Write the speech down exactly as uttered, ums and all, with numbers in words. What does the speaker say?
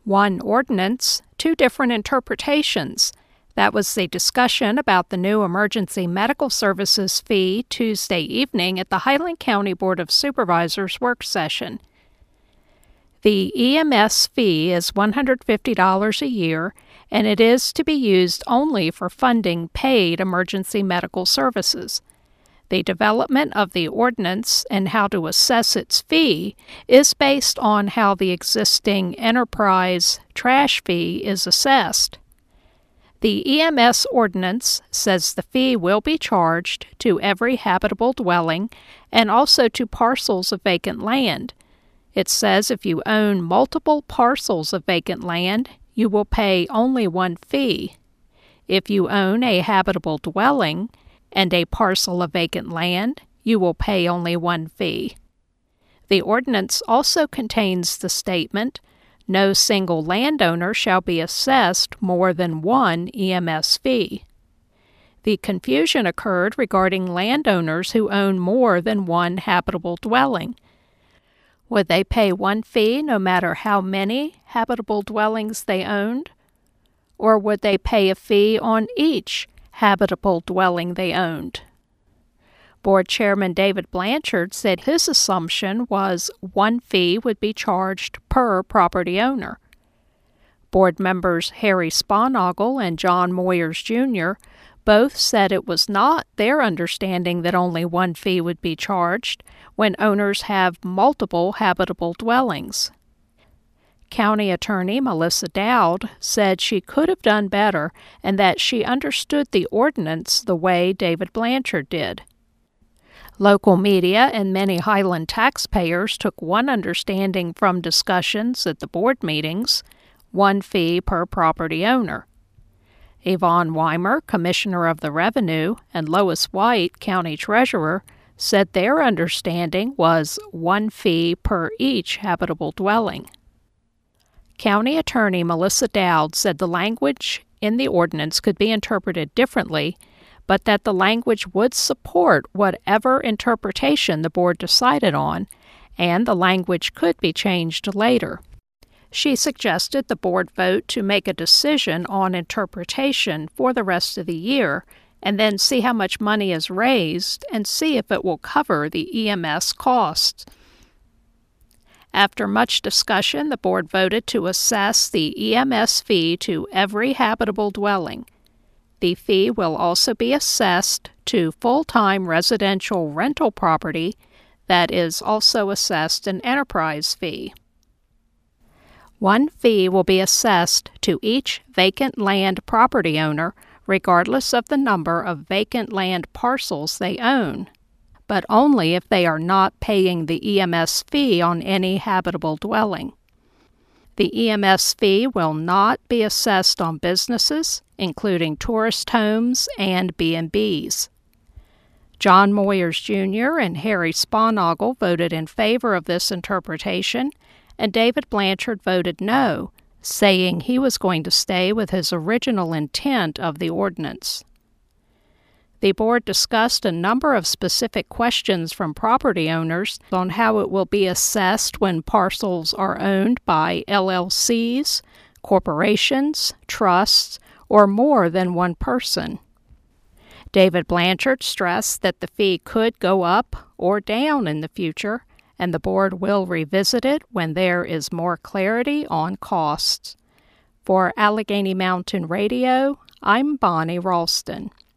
One ordinance, two different interpretations. That was the discussion about the new emergency medical services fee Tuesday evening at the Highland County Board of Supervisors work session. The E M S fee is one hundred fifty dollars a year, and it is to be used only for funding paid emergency medical services. The development of the ordinance and how to assess its fee is based on how the existing enterprise trash fee is assessed. The E M S ordinance says the fee will be charged to every habitable dwelling and also to parcels of vacant land. It says if you own multiple parcels of vacant land, you will pay only one fee. If you own a habitable dwelling and a parcel of vacant land, you will pay only one fee. The ordinance also contains the statement, "No single landowner shall be assessed more than one E M S fee." The confusion occurred regarding landowners who own more than one habitable dwelling. Would they pay one fee no matter how many habitable dwellings they owned? Or would they pay a fee on each habitable dwelling they owned? Board Chairman David Blanchard said his assumption was one fee would be charged per property owner. Board members Harry Sponagle and John Moyers Junior both said it was not their understanding that only one fee would be charged when owners have multiple habitable dwellings. County Attorney Melissa Dowd said she could have done better and that she understood the ordinance the way David Blanchard did. Local media and many Highland taxpayers took one understanding from discussions at the board meetings, one fee per property owner. Yvonne Weimer, Commissioner of the Revenue, and Lois White, County Treasurer, said their understanding was one fee per each habitable dwelling. County Attorney Melissa Dowd said the language in the ordinance could be interpreted differently, but that the language would support whatever interpretation the board decided on, and the language could be changed later. She suggested the board vote to make a decision on interpretation for the rest of the year and then see how much money is raised and see if it will cover the E M S costs. After much discussion, the board voted to assess the E M S fee to every habitable dwelling. The fee will also be assessed to full-time residential rental property that is also assessed an enterprise fee. One fee will be assessed to each vacant land property owner regardless of the number of vacant land parcels they own, but only if they are not paying the E M S fee on any habitable dwelling. The E M S fee will not be assessed on businesses, including tourist homes and B and B's. John Moyers Junior and Harry Sponagle voted in favor of this interpretation, and David Blanchard voted no, saying he was going to stay with his original intent of the ordinance. The board discussed a number of specific questions from property owners on how it will be assessed when parcels are owned by L L Cs, corporations, trusts, or more than one person. David Blanchard stressed that the fee could go up or down in the future, and the board will revisit it when there is more clarity on costs. For Allegheny Mountain Radio, I'm Bonnie Ralston.